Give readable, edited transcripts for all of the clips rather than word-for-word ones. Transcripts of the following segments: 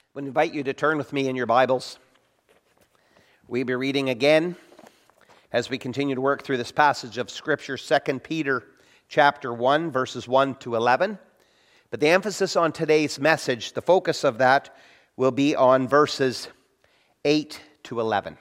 I would invite you to turn with me in your Bibles. We'll be reading again as we continue to work through this passage of Scripture, 2 Peter chapter 1, verses 1 to 11. But the emphasis on today's message, the focus of that, will be on verses 8 to 11.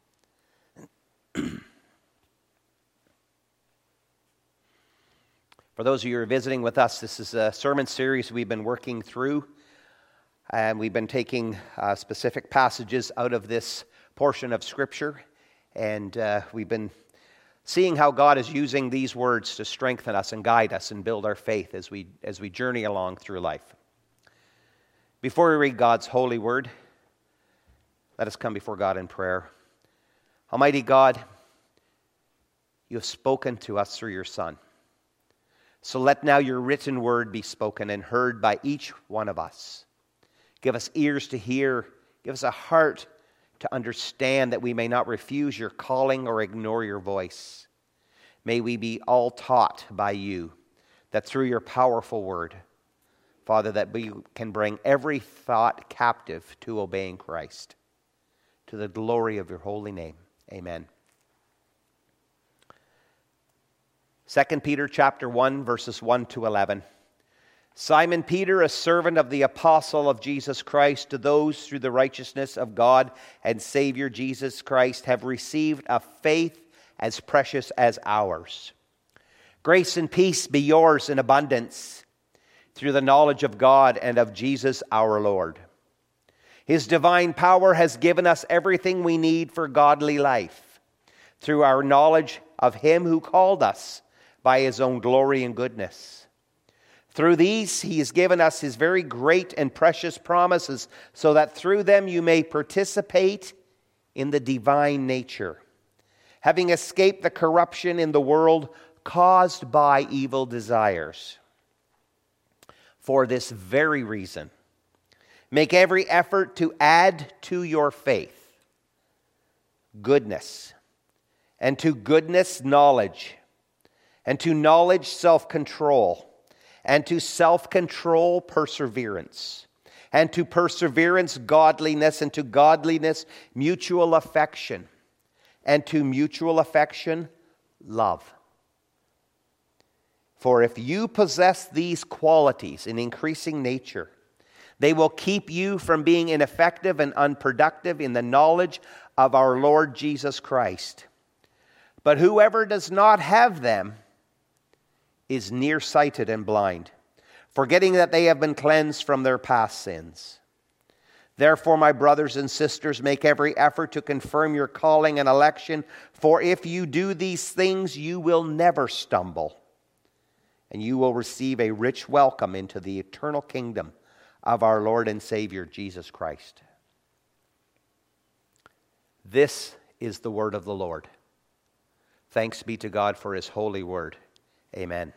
For those of you who are visiting with us, this is a sermon series we've been working through. And we've been taking specific passages out of this portion of Scripture. And we've been seeing how God is using these words to strengthen us and guide us and build our faith as we journey along through life. Before we read God's holy word, let us come before God in prayer. Almighty God, you have spoken to us through your Son. So let now your written word be spoken and heard by each one of us. Give us ears to hear. Give us a heart to understand, that we may not refuse your calling or ignore your voice. May we be all taught by you, that through your powerful word, Father, that we can bring every thought captive to obeying Christ, to the glory of your holy name. Amen. 2 Peter chapter 1, verses 1 to 11. Simon Peter, a servant of the apostle of Jesus Christ, to those through the righteousness of God and Savior Jesus Christ have received a faith as precious as ours. Grace and peace be yours in abundance through the knowledge of God and of Jesus our Lord. His divine power has given us everything we need for godly life through our knowledge of Him who called us by His own glory and goodness. Through these, He has given us His very great and precious promises, so that through them you may participate in the divine nature, having escaped the corruption in the world caused by evil desires. For this very reason, make every effort to add to your faith goodness, and to goodness knowledge, and to knowledge self-control, and to self-control perseverance, and to perseverance godliness, and to godliness mutual affection, and to mutual affection love. For if you possess these qualities in increasing nature, they will keep you from being ineffective and unproductive in the knowledge of our Lord Jesus Christ. But whoever does not have them is nearsighted and blind, forgetting that they have been cleansed from their past sins. Therefore, my brothers and sisters, make every effort to confirm your calling and election, for if you do these things, you will never stumble, and you will receive a rich welcome into the eternal kingdom of our Lord and Savior, Jesus Christ. This is the word of the Lord. Thanks be to God for His holy word. Amen.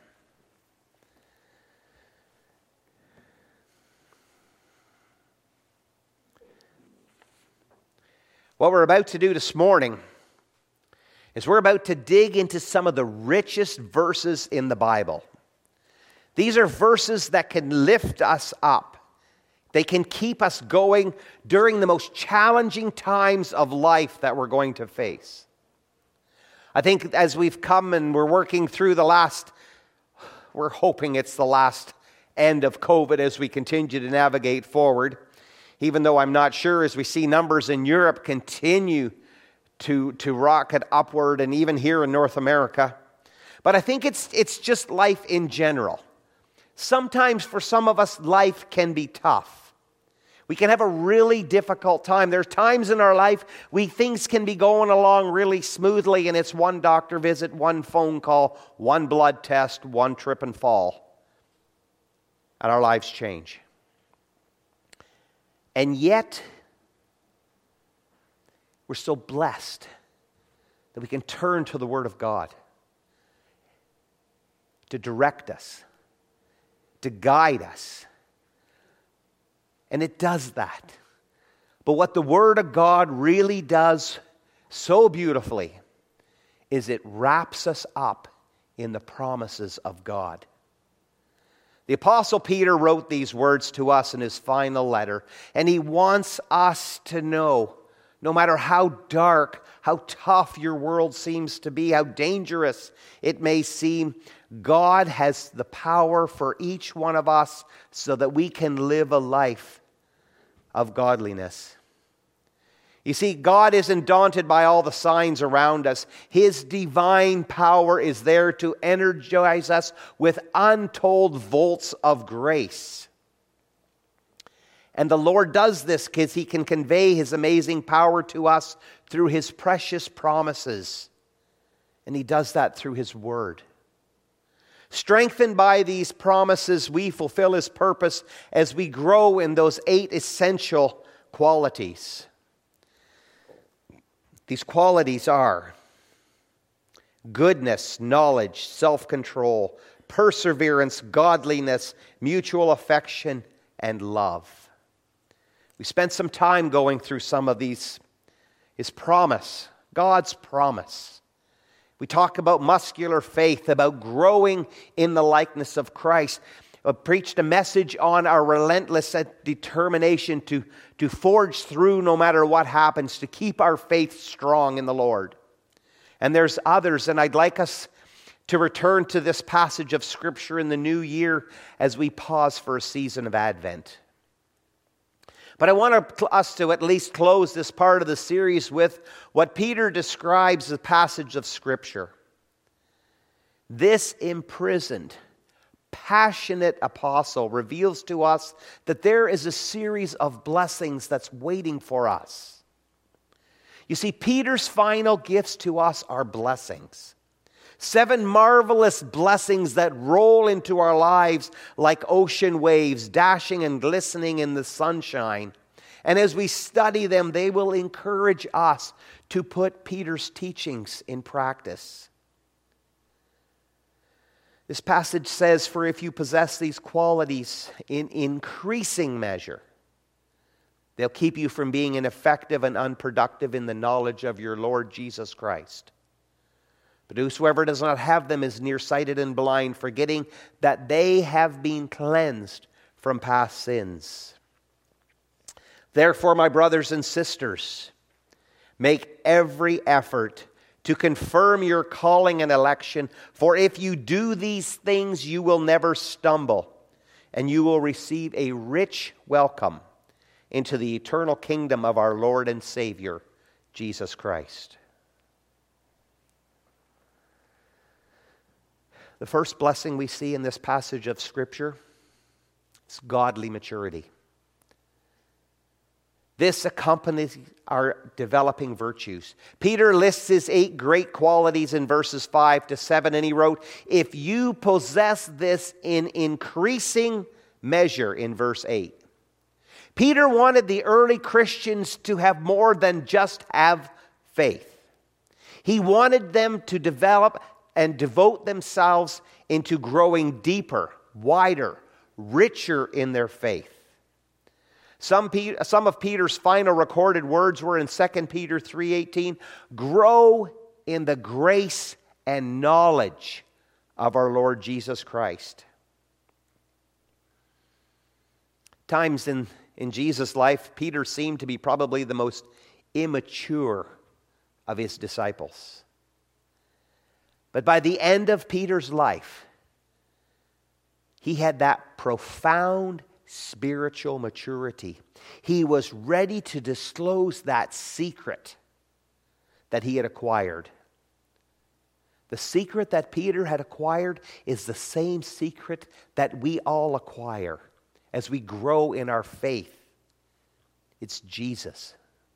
What we're about to do this morning is we're about to dig into some of the richest verses in the Bible. These are verses that can lift us up. They can keep us going during the most challenging times of life that we're going to face. I think as we've come and we're working through we're hoping it's the last end of COVID as we continue to navigate forward, even though I'm not sure, as we see numbers in Europe continue to rocket upward, and even here in North America. But I think it's just life in general. Sometimes for some of us, life can be tough. We can have a really difficult time. There's times in our life things can be going along really smoothly, and it's one doctor visit, one phone call, one blood test, one trip and fall, and our lives change. And yet, we're so blessed that we can turn to the Word of God to direct us, to guide us. And it does that. But what the Word of God really does so beautifully is it wraps us up in the promises of God. The Apostle Peter wrote these words to us in his final letter, and he wants us to know, no matter how dark, how tough your world seems to be, how dangerous it may seem, God has the power for each one of us so that we can live a life of godliness. You see, God isn't daunted by all the signs around us. His divine power is there to energize us with untold volts of grace. And the Lord does this because He can convey His amazing power to us through His precious promises. And He does that through His Word. Strengthened by these promises, we fulfill His purpose as we grow in those 8 essential qualities. These qualities are goodness, knowledge, self-control, perseverance, godliness, mutual affection, and love. We spent some time going through some of these. His promise, God's promise. We talk about muscular faith, about growing in the likeness of Christ. I preached a message on our relentless determination to forge through no matter what happens, to keep our faith strong in the Lord. And there's others, and I'd like us to return to this passage of Scripture in the new year as we pause for a season of Advent. But I want us to at least close this part of the series with what Peter describes as a passage of Scripture. This imprisoned, passionate apostle reveals to us that there is a series of blessings that's waiting for us. You see, Peter's final gifts to us are blessings. 7 marvelous blessings that roll into our lives like ocean waves, dashing and glistening in the sunshine. And as we study them, they will encourage us to put Peter's teachings in practice. This passage says, "For if you possess these qualities in increasing measure, they'll keep you from being ineffective and unproductive in the knowledge of your Lord Jesus Christ. But whosoever does not have them is nearsighted and blind, forgetting that they have been cleansed from past sins. Therefore, my brothers and sisters, make every effort to confirm your calling and election, for if you do these things, you will never stumble, and you will receive a rich welcome into the eternal kingdom of our Lord and Savior, Jesus Christ." The first blessing we see in this passage of Scripture is godly maturity. This accompanies our developing virtues. Peter lists his 8 great qualities in verses 5 to 7, and he wrote, "If you possess this in increasing measure," in verse 8. Peter wanted the early Christians to have more than just have faith. He wanted them to develop and devote themselves into growing deeper, wider, richer in their faith. Some of Peter's final recorded words were in 2 Peter 3:18, "Grow in the grace and knowledge of our Lord Jesus Christ." Times in Jesus' life, Peter seemed to be probably the most immature of his disciples. But by the end of Peter's life, he had that profound spiritual maturity. He was ready to disclose that secret that he had acquired. The secret that Peter had acquired is the same secret that we all acquire as we grow in our faith. It's Jesus.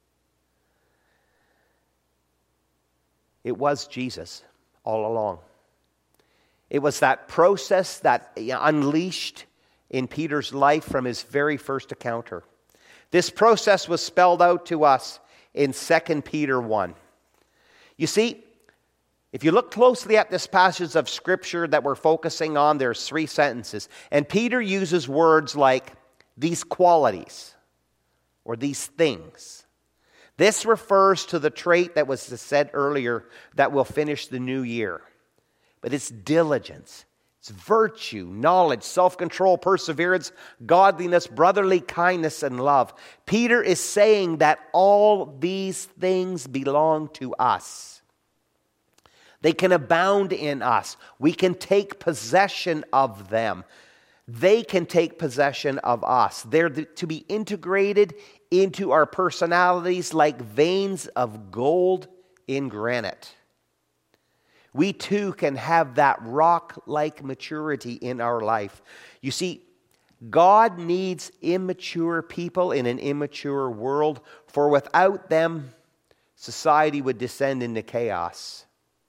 It was Jesus all along. It was that process that unleashed in Peter's life from his very first encounter. This process was spelled out to us in 2 Peter 1. You see, if you look closely at this passage of Scripture that we're focusing on, there's 3 sentences. And Peter uses words like these qualities or these things. This refers to the trait that was said earlier that will finish the new year. But it's diligence, It's virtue, knowledge, self-control, perseverance, godliness, brotherly kindness, and love. Peter is saying that all these things belong to us. They can abound in us. We can take possession of them. They can take possession of us. They're to be integrated into our personalities like veins of gold in granite. We too can have that rock-like maturity in our life. You see, God needs immature people in an immature world, for without them, society would descend into chaos.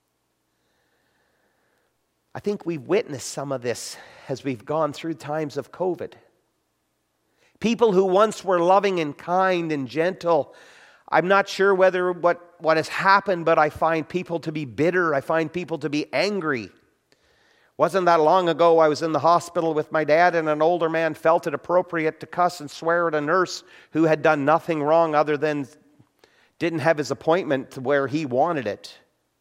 I think we've witnessed some of this as we've gone through times of COVID. People who once were loving and kind and gentle, I'm not sure whether what has happened, but I find people to be bitter. I find people to be angry. Wasn't that long ago I was in the hospital with my dad, and an older man felt it appropriate to cuss and swear at a nurse who had done nothing wrong other than didn't have his appointment where he wanted it.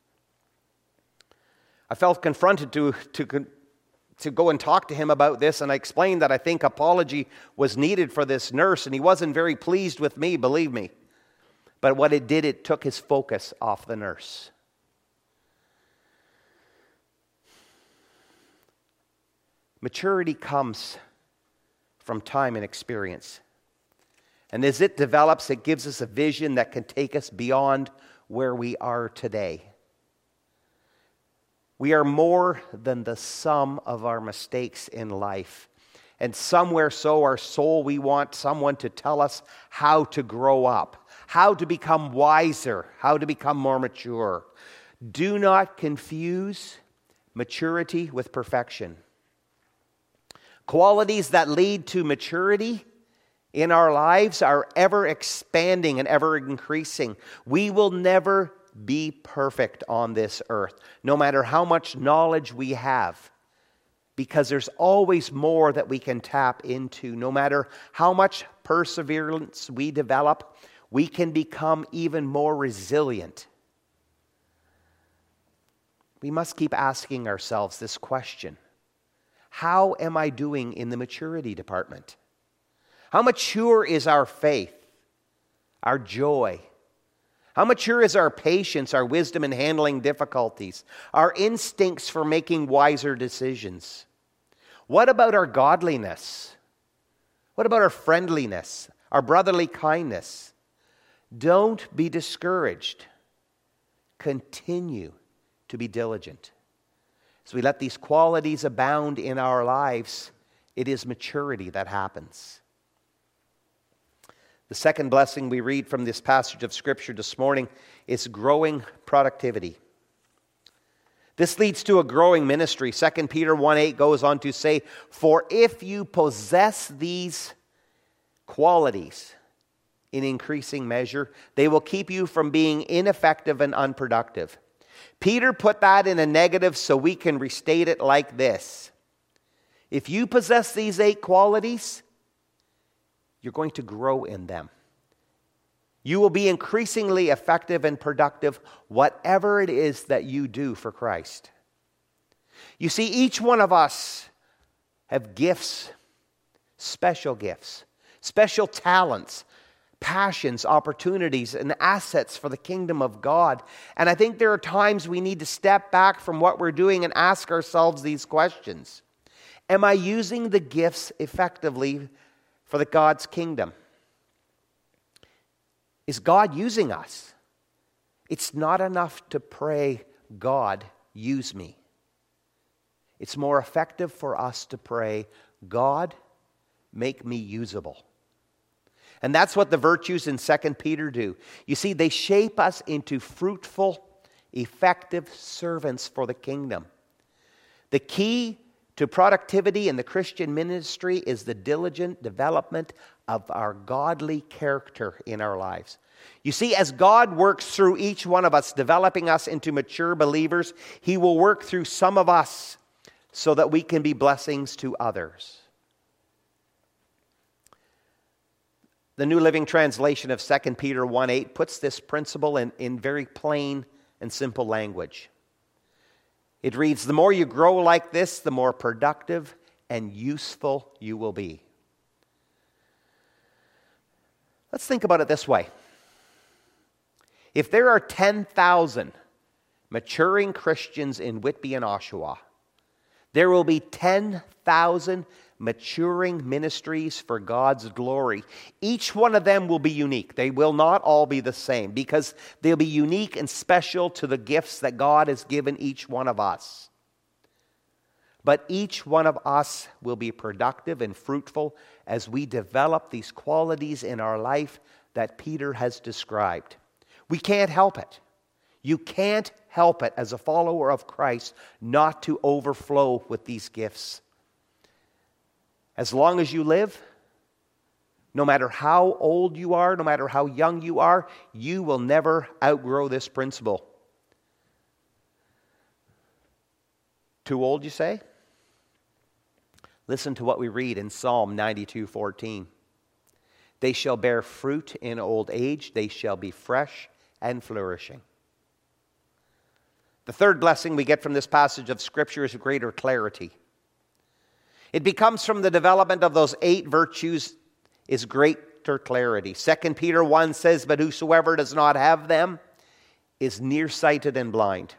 I felt confronted to go and talk to him about this, and I explained that I think apology was needed for this nurse, and he wasn't very pleased with me, believe me. But what it did, it took his focus off the nurse. Maturity comes from time and experience. And as it develops, it gives us a vision that can take us beyond where we are today. We are more than the sum of our mistakes in life. And somewhere so our soul, we want someone to tell us how to grow up, how to become wiser, how to become more mature. Do not confuse maturity with perfection. Qualities that lead to maturity in our lives are ever expanding and ever increasing. We will never be perfect on this earth, no matter how much knowledge we have, because there's always more that we can tap into. No matter how much perseverance we develop, we can become even more resilient. We must keep asking ourselves this question: how am I doing in the maturity department? How mature is our faith, our joy? How mature is our patience, our wisdom in handling difficulties, our instincts for making wiser decisions? What about our godliness? What about our friendliness, our brotherly kindness? Don't be discouraged. Continue to be diligent. As we let these qualities abound in our lives, it is maturity that happens. The second blessing we read from this passage of Scripture this morning is growing productivity. This leads to a growing ministry. 2 Peter 1:8 goes on to say, "For if you possess these qualities in increasing measure, they will keep you from being ineffective and unproductive." Peter put that in a negative so we can restate it like this: if you possess these 8 qualities, you're going to grow in them. You will be increasingly effective and productive, whatever it is that you do for Christ. You see, each one of us have gifts, special talents, passions, opportunities, and assets for the kingdom of God. And I think there are times we need to step back from what we're doing and ask ourselves these questions. Am I using the gifts effectively for God's kingdom? Is God using us? It's not enough to pray, "God, use me." It's more effective for us to pray, "God, make me usable." And that's what the virtues in 2 Peter do. You see, they shape us into fruitful, effective servants for the kingdom. The key to productivity in the Christian ministry is the diligent development of our godly character in our lives. You see, as God works through each one of us, developing us into mature believers, He will work through some of us so that we can be blessings to others. The New Living Translation of 2 Peter 1:8 puts this principle in very plain and simple language. It reads, the more you grow like this, the more productive and useful you will be. Let's think about it this way. If there are 10,000 maturing Christians in Whitby and Oshawa, there will be 10,000 maturing ministries for God's glory. Each one of them will be unique. They will not all be the same because they'll be unique and special to the gifts that God has given each one of us. But each one of us will be productive and fruitful as we develop these qualities in our life that Peter has described. We can't help it. You can't help it as a follower of Christ not to overflow with these gifts. As long as you live, no matter how old you are, no matter how young you are, you will never outgrow this principle. Too old, you say? Listen to what we read in Psalm 92:14. They shall bear fruit in old age. They shall be fresh and flourishing. The third blessing we get from this passage of Scripture is greater clarity. It becomes from the development of those 8 virtues is greater clarity. 2 Peter 1 says, but whosoever does not have them is nearsighted and blind.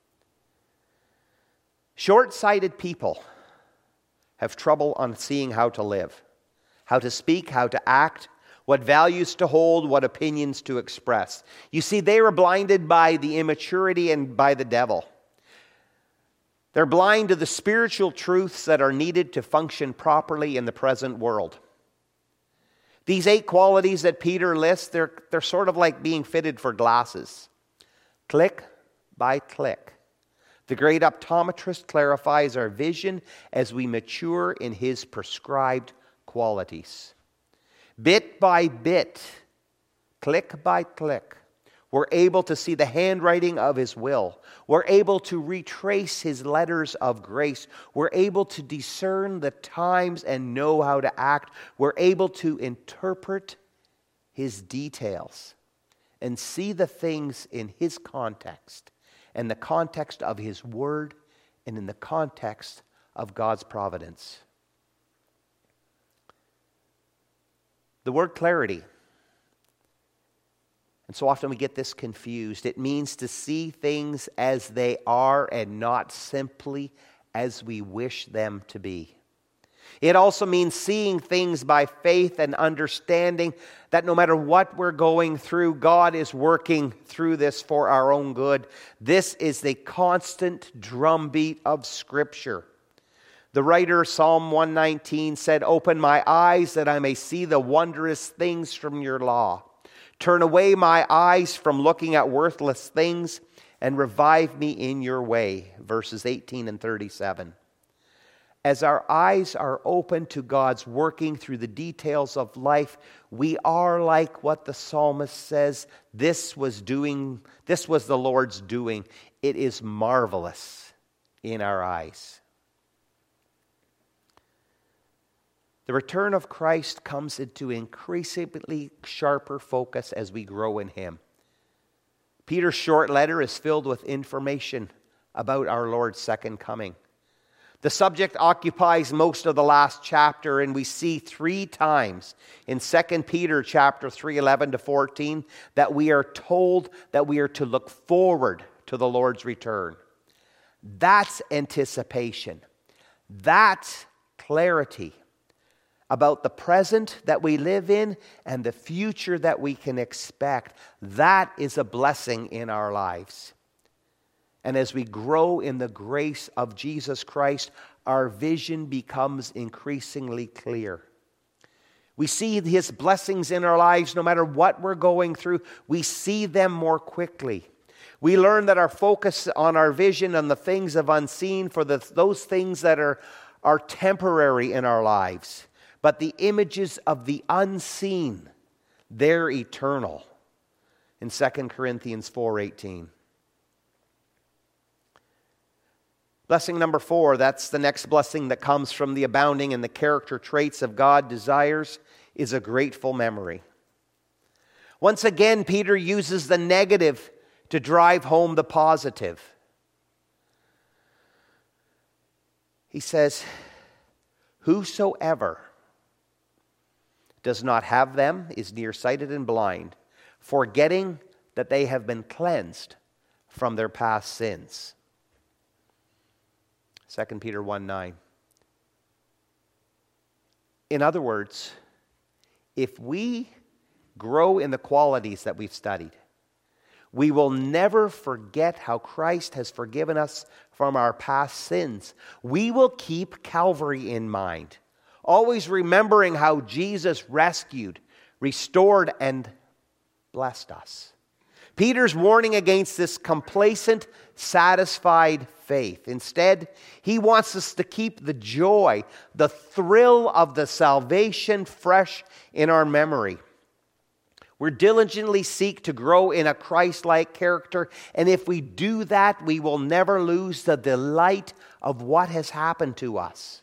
Short-sighted people have trouble on seeing how to live, how to speak, how to act, what values to hold, what opinions to express. You see, they were blinded by the immaturity and by the devil. They're blind to the spiritual truths that are needed to function properly in the present world. These 8 qualities that Peter lists, they're sort of like being fitted for glasses. Click by click. The great optometrist clarifies our vision as we mature in his prescribed qualities. Bit by bit, click by click, we're able to see the handwriting of his will. We're able to retrace his letters of grace. We're able to discern the times and know how to act. We're able to interpret his details and see the things in his context, and the context of his word, and in the context of God's providence. The word clarity, and so often we get this confused. It means to see things as they are and not simply as we wish them to be. It also means seeing things by faith and understanding that no matter what we're going through, God is working through this for our own good. This is the constant drumbeat of Scripture. The writer, Psalm 119, said, open my eyes that I may see the wondrous things from your law. Turn away my eyes from looking at worthless things and revive me in your way. Verses 18 and 37. As our eyes are open to God's working through the details of life, we are like what the psalmist says, this was the Lord's doing. It is marvelous in our eyes. The return of Christ comes into increasingly sharper focus as we grow in Him. Peter's short letter is filled with information about our Lord's second coming. The subject occupies most of the last chapter, and we see 3 times in 2 Peter chapter 3, 11 to 14, that we are told that we are to look forward to the Lord's return. That's anticipation. That's clarity about the present that we live in and the future that we can expect. That is a blessing in our lives. And as we grow in the grace of Jesus Christ, our vision becomes increasingly clear. We see His blessings in our lives no matter what we're going through. We see them more quickly. We learn that our focus on our vision on the things of unseen for those things that are temporary in our lives. But the images of the unseen, they're eternal. In 2 Corinthians 4:18. Blessing number 4, that's the next blessing that comes from the abounding in the character traits of God desires, is a grateful memory. Once again, Peter uses the negative to drive home the positive. He says, whosoever does not have them is nearsighted and blind, forgetting that they have been cleansed from their past sins. 2 Peter 1:9. In other words, if we grow in the qualities that we've studied, we will never forget how Christ has forgiven us from our past sins. We will keep Calvary in mind, always remembering how Jesus rescued, restored, and blessed us. Peter's warning against this complacent, satisfied faith. Instead, he wants us to keep the joy, the thrill of the salvation fresh in our memory. We diligently seek to grow in a Christ-like character, and if we do that, we will never lose the delight of what has happened to us.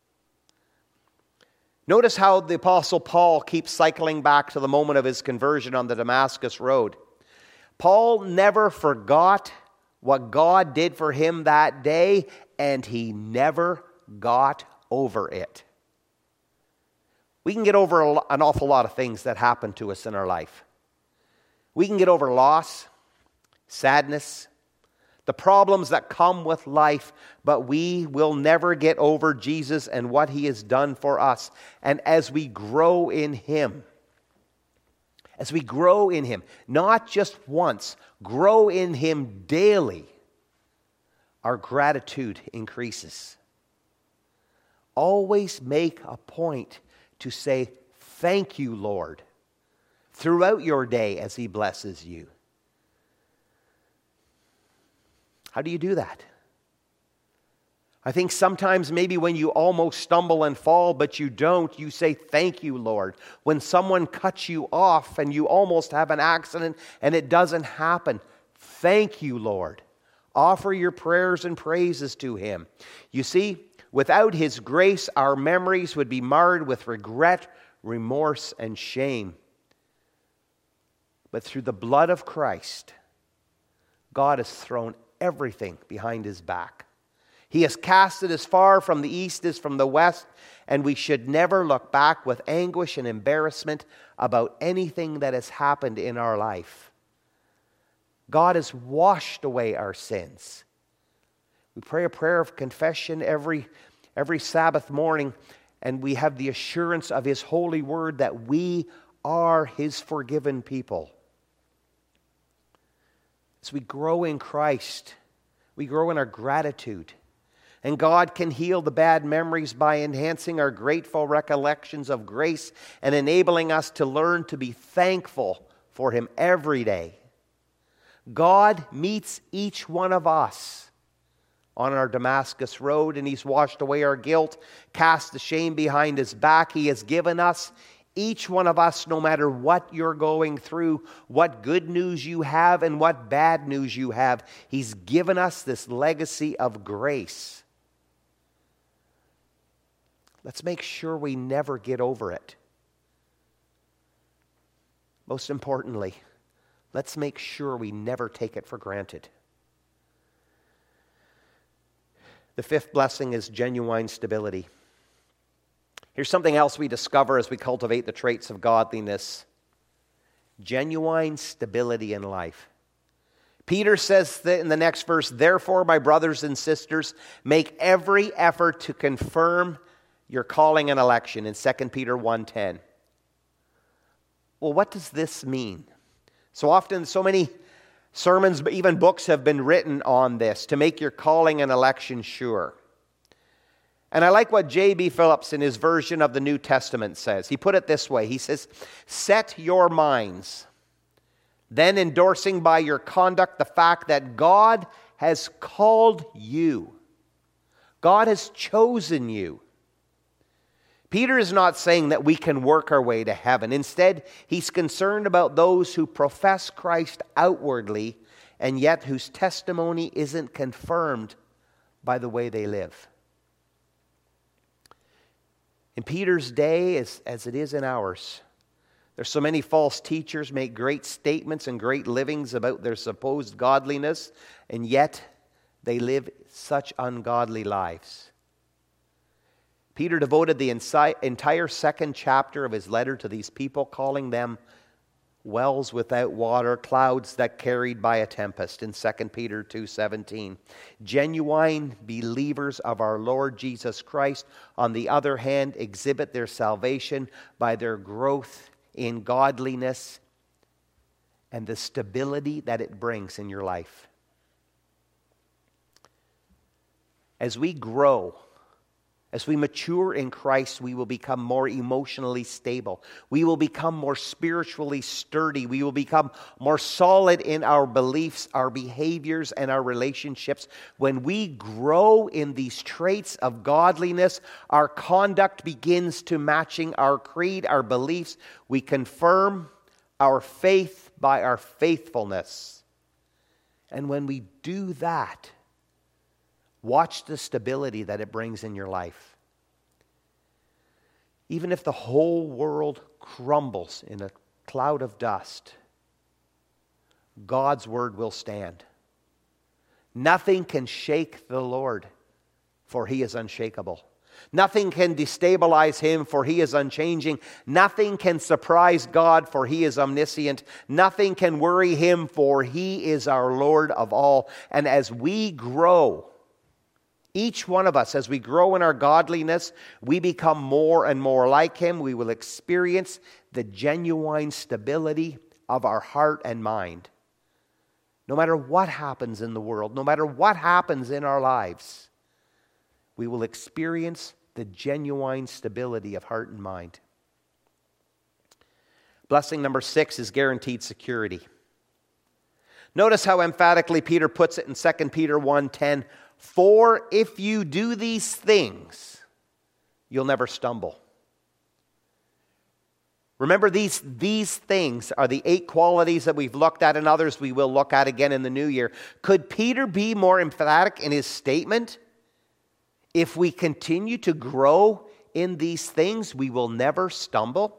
Notice how the Apostle Paul keeps cycling back to the moment of his conversion on the Damascus Road. Paul never forgot what God did for him that day, and he never got over it. We can get over an awful lot of things that happen to us in our life. We can get over loss, sadness, the problems that come with life, but we will never get over Jesus and what He has done for us. And as we grow in Him, not just once, grow in Him daily, our gratitude increases. Always make a point to say, "Thank you, Lord," throughout your day as He blesses you. How do you do that? I think sometimes maybe when you almost stumble and fall, but you don't, you say, "Thank you, Lord." When someone cuts you off and you almost have an accident and it doesn't happen, "Thank you, Lord." Offer your prayers and praises to Him. You see, without His grace, our memories would be marred with regret, remorse, and shame. But through the blood of Christ, God has thrown everything behind His back. He has cast it as far from the east as from the west, and we should never look back with anguish and embarrassment about anything that has happened in our life. God has washed away our sins. We pray a prayer of confession every Sabbath morning, and we have the assurance of His holy word that we are His forgiven people. As we grow in Christ, we grow in our gratitude. And God can heal the bad memories by enhancing our grateful recollections of grace and enabling us to learn to be thankful for Him every day. God meets each one of us on our Damascus Road, and He's washed away our guilt, cast the shame behind His back. He has given us, each one of us, no matter what you're going through, what good news you have and what bad news you have, He's given us this legacy of grace. Let's make sure we never get over it. Most importantly, let's make sure we never take it for granted. The fifth blessing is genuine stability. Here's something else we discover as we cultivate the traits of godliness. Genuine stability in life. Peter says that in the next verse, "Therefore, my brothers and sisters, make every effort to confirm your calling and election," in 2 Peter 1:10. Well, what does this mean? So often, so many sermons, but even books have been written on this, to make your calling and election sure. And I like what J.B. Phillips in his version of the New Testament says. He put it this way. He says, "Set your minds, then endorsing by your conduct the fact that God has called you. God has chosen you." Peter is not saying that we can work our way to heaven. Instead, he's concerned about those who profess Christ outwardly and yet whose testimony isn't confirmed by the way they live. In Peter's day, as it is in ours, there's so many false teachers make great statements and great livings about their supposed godliness, and yet they live such ungodly lives. Peter devoted the entire second chapter of his letter to these people, calling them wells without water, clouds that carried by a tempest in 2 Peter 2:17. Genuine believers of our Lord Jesus Christ, on the other hand, exhibit their salvation by their growth in godliness and the stability that it brings in your life. As we grow, as we mature in Christ, we will become more emotionally stable. We will become more spiritually sturdy. We will become more solid in our beliefs, our behaviors, and our relationships. When we grow in these traits of godliness, our conduct begins to matching our creed, our beliefs. We confirm our faith by our faithfulness. And when we do that, watch the stability that it brings in your life. Even if the whole world crumbles in a cloud of dust, God's word will stand. Nothing can shake the Lord, for he is unshakable. Nothing can destabilize him, for he is unchanging. Nothing can surprise God, for he is omniscient. Nothing can worry him, for he is our Lord of all. And as we grow, each one of us, as we grow in our godliness, we become more and more like him. We will experience the genuine stability of our heart and mind. No matter what happens in the world, no matter what happens in our lives, we will experience the genuine stability of heart and mind. Blessing number 6 is guaranteed security. Notice how emphatically Peter puts it in 2 Peter 1:10. For if you do these things, you'll never stumble. Remember, these things are the 8 qualities that we've looked at, and others we will look at again in the new year. Could Peter be more emphatic in his statement? If we continue to grow in these things, we will never stumble.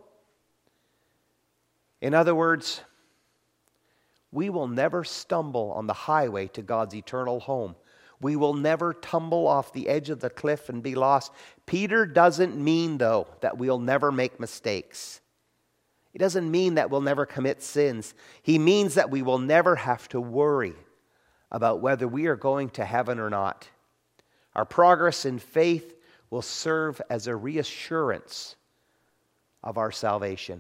In other words, we will never stumble on the highway to God's eternal home. We will never tumble off the edge of the cliff and be lost. Peter doesn't mean, though, that we'll never make mistakes. He doesn't mean that we'll never commit sins. He means that we will never have to worry about whether we are going to heaven or not. Our progress in faith will serve as a reassurance of our salvation.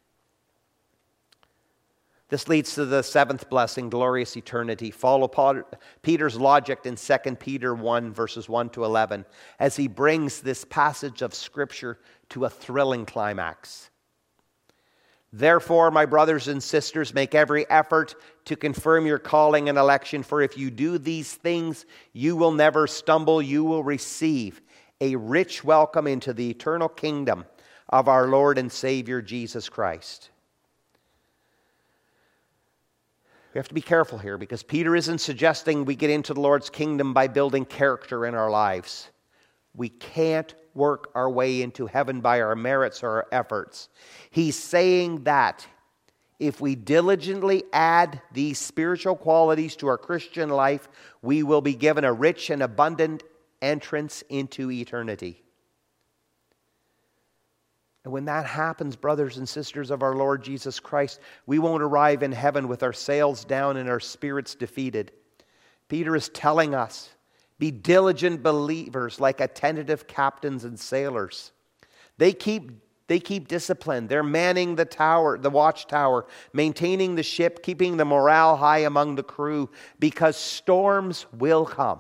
This leads to the 7th blessing, glorious eternity. Follow Peter's logic in 2 Peter 1, verses 1 to 11, as he brings this passage of Scripture to a thrilling climax. Therefore, my brothers and sisters, make every effort to confirm your calling and election, for if you do these things, you will never stumble. You will receive a rich welcome into the eternal kingdom of our Lord and Savior, Jesus Christ. We have to be careful here, because Peter isn't suggesting we get into the Lord's kingdom by building character in our lives. We can't work our way into heaven by our merits or our efforts. He's saying that if we diligently add these spiritual qualities to our Christian life, we will be given a rich and abundant entrance into eternity. And when that happens, brothers and sisters of our Lord Jesus Christ, we won't arrive in heaven with our sails down and our spirits defeated. Peter is telling us, be diligent believers like attentive captains and sailors. They keep discipline. They're manning the watchtower, maintaining the ship, keeping the morale high among the crew, because storms will come.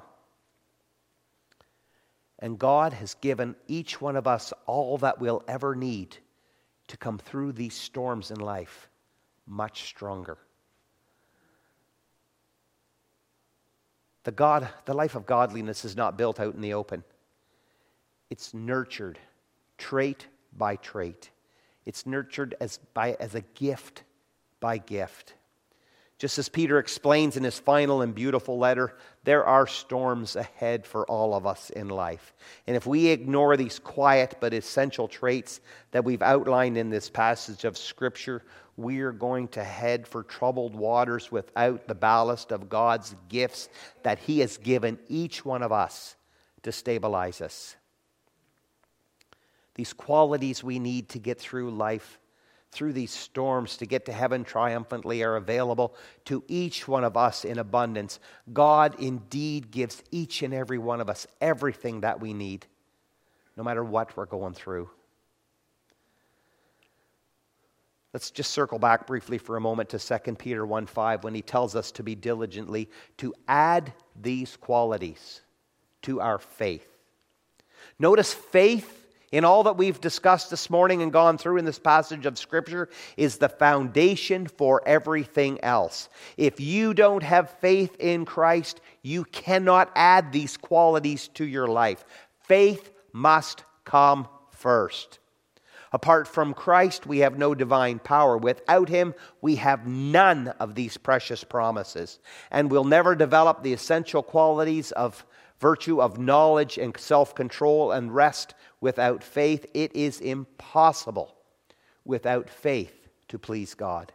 And God has given each one of us all that we'll ever need to come through these storms in life much stronger. The life of godliness is not built out in the open. It's nurtured trait by trait. It's nurtured as a gift by gift. Just as Peter explains in his final and beautiful letter, there are storms ahead for all of us in life. And if we ignore these quiet but essential traits that we've outlined in this passage of Scripture, we are going to head for troubled waters without the ballast of God's gifts that He has given each one of us to stabilize us. These qualities we need to get through life, through these storms, to get to heaven triumphantly, are available to each one of us in abundance. God indeed gives each and every one of us everything that we need, no matter what we're going through. Let's just circle back briefly for a moment to 2 Peter 1:5 when he tells us to be diligently to add these qualities to our faith. Notice faith, in all that we've discussed this morning and gone through in this passage of Scripture, is the foundation for everything else. If you don't have faith in Christ, you cannot add these qualities to your life. Faith must come first. Apart from Christ, we have no divine power. Without Him, we have none of these precious promises, and we'll never develop the essential qualities of virtue of knowledge and self-control and rest without faith. It is impossible without faith to please God.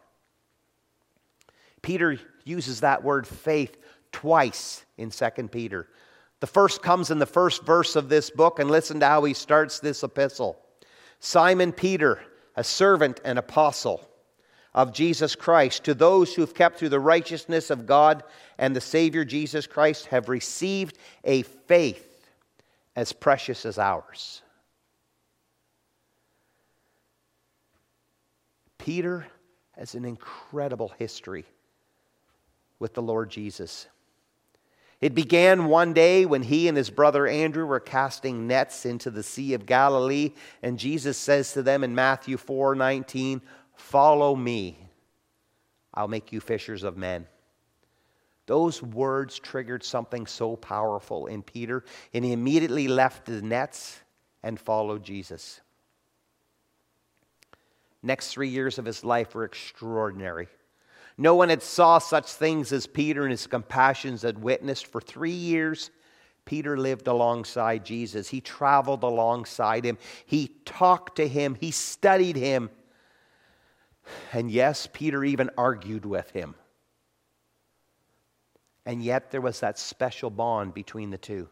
Peter uses that word faith twice in 2 Peter. The first comes in the first verse of this book, and listen to how he starts this epistle. Simon Peter, a servant and apostle of Jesus Christ, to those who have kept through the righteousness of God and the Savior Jesus Christ, have received a faith as precious as ours. Peter has an incredible history with the Lord Jesus. It began one day when he and his brother Andrew were casting nets into the Sea of Galilee, and Jesus says to them in Matthew 4:19, "Follow me. I'll make you fishers of men." Those words triggered something so powerful in Peter, and he immediately left the nets and followed Jesus. Next 3 years of his life were extraordinary. No one had saw such things as Peter and his companions had witnessed. For 3 years, Peter lived alongside Jesus. He traveled alongside him. He talked to him. He studied him. And yes, Peter even argued with him. And yet there was that special bond between the two.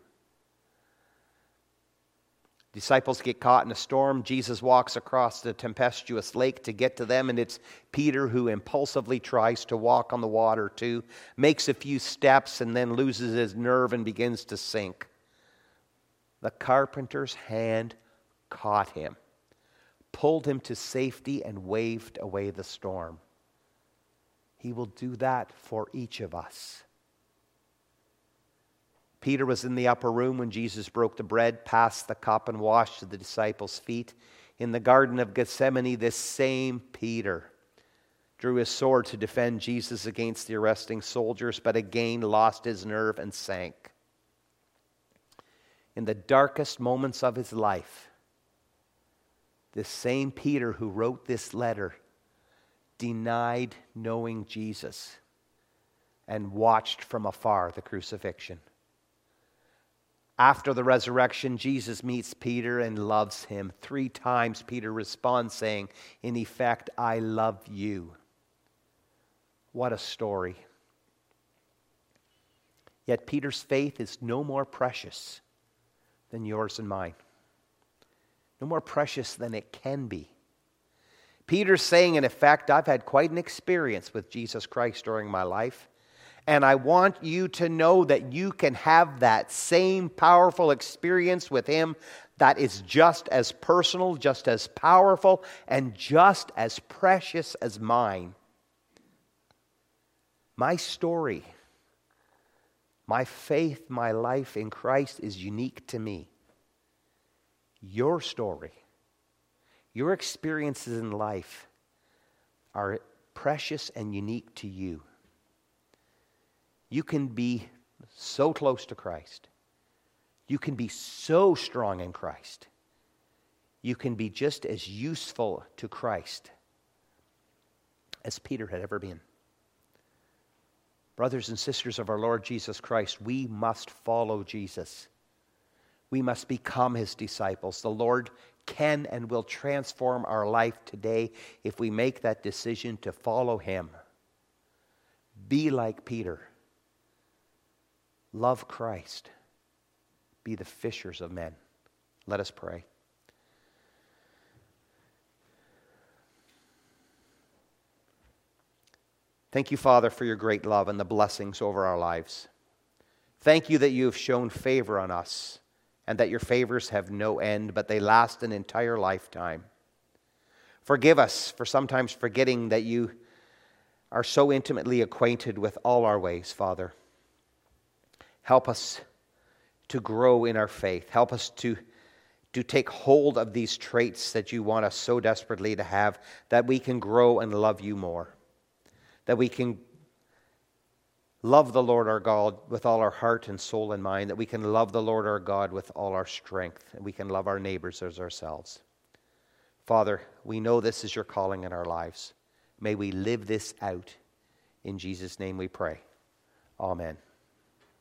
Disciples get caught in a storm. Jesus walks across the tempestuous lake to get to them, and it's Peter who impulsively tries to walk on the water too, makes a few steps and then loses his nerve and begins to sink. The carpenter's hand caught him, pulled him to safety, and waved away the storm. He will do that for each of us. Peter was in the upper room when Jesus broke the bread, passed the cup, and washed the disciples' feet. In the Garden of Gethsemane, this same Peter drew his sword to defend Jesus against the arresting soldiers, but again lost his nerve and sank. In the darkest moments of his life, this same Peter who wrote this letter denied knowing Jesus and watched from afar the crucifixion. After the resurrection, Jesus meets Peter and loves him. 3 times Peter responds saying, in effect, "I love you." What a story. Yet Peter's faith is no more precious than yours and mine. No more precious than it can be. Peter's saying, in effect, I've had quite an experience with Jesus Christ during my life. And I want you to know that you can have that same powerful experience with Him that is just as personal, just as powerful, and just as precious as mine. My story, my faith, my life in Christ is unique to me. Your story, your experiences in life are precious and unique to you. You can be so close to Christ. You can be so strong in Christ. You can be just as useful to Christ as Peter had ever been. Brothers and sisters of our Lord Jesus Christ, we must follow Jesus. We must become His disciples. The Lord can and will transform our life today if we make that decision to follow Him. Be like Peter. Love Christ. Be the fishers of men. Let us pray. Thank you, Father, for your great love and the blessings over our lives. Thank you that you have shown favor on us and that your favors have no end, but they last an entire lifetime. Forgive us for sometimes forgetting that you are so intimately acquainted with all our ways, Father. Help us to grow in our faith. Help us to take hold of these traits that you want us so desperately to have, that we can grow and love you more. That we can love the Lord our God with all our heart and soul and mind. That we can love the Lord our God with all our strength. And we can love our neighbors as ourselves. Father, we know this is your calling in our lives. May we live this out. In Jesus' name we pray. Amen.